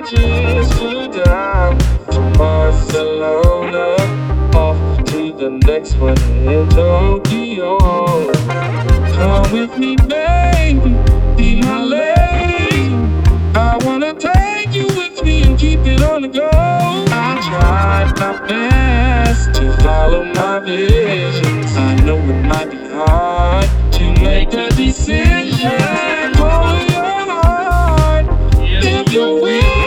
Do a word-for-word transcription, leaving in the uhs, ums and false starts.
just flew down to Barcelona, off to the next one in Tokyo. Come with me, baby, be my lady. I wanna take you with me and keep it on the go. I tried my best to follow my visions. I know it might be hard to make a decision. Follow your heart if you will.